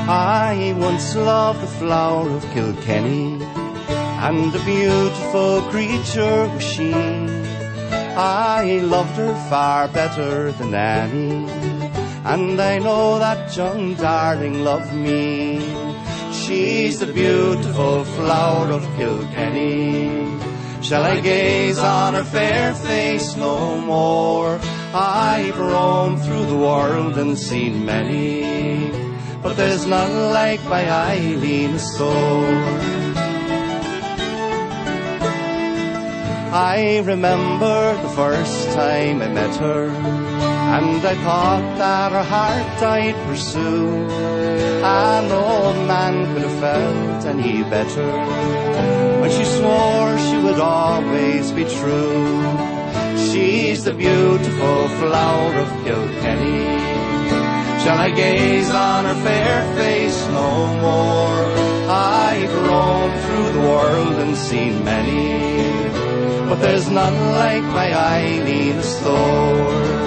I once loved the flower of Kilkenny, and a beautiful creature was she. I loved her far better than Annie, and I know that young darling loved me. She's the beautiful flower of Kilkenny. Shall I gaze on her fair face no more? I've roamed through the world and seen many, but there's none like my Eileen Store. I remember the first time I met her, and I thought that her heart I'd pursue, and no man could have felt any better when she swore she would always be true. She's the beautiful flower of Kilkenny. Shall I gaze on her fair face no more? I've roamed through the world and seen many, but there's none like my Eileen Store.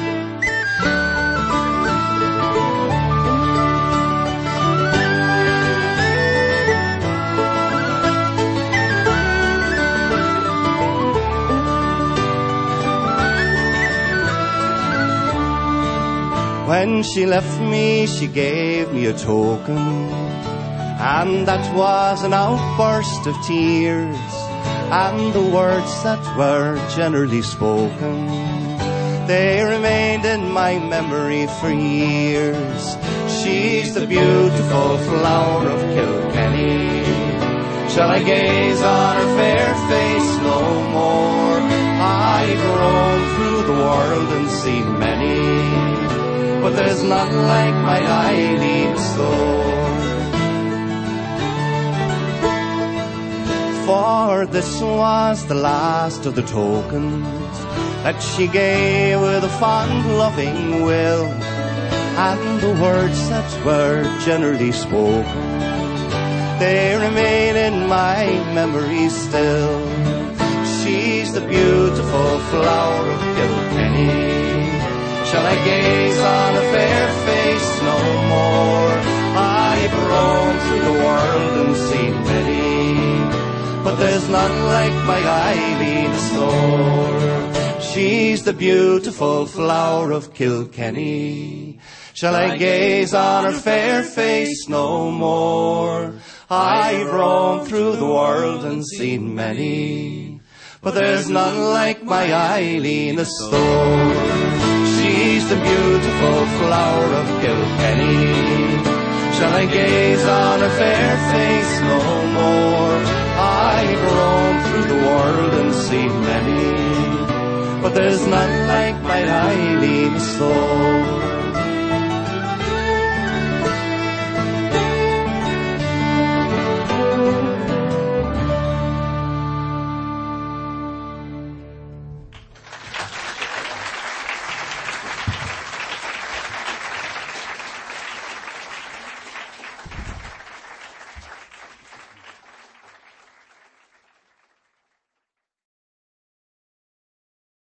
When she left me, she gave me a token, and that was an outburst of tears, and the words that were generally spoken, they remained in my memory for years. She's the beautiful flower of Kilkenny. Shall I gaze on her fair face no more? I've roamed through the world and seen many, but there's none like my Eileen Store. For this was the last of the tokens that she gave with a fond loving will, and the words that were generally spoken, they remain in my memory still. She's the beautiful flower of Kilkenny. Shall I gaze on a fair face no more? I've roamed through the world and seen many, but there's none like my Eileen Store. She's the beautiful flower of Kilkenny. Shall I gaze on her fair face no more? I've roamed through the world and seen many, but there's none like my Eileen Store. She's the beautiful flower of Kilkenny. Shall I gaze on her fair face no more? I've roamed through the world and seen many, but there's none like my Eileen Store.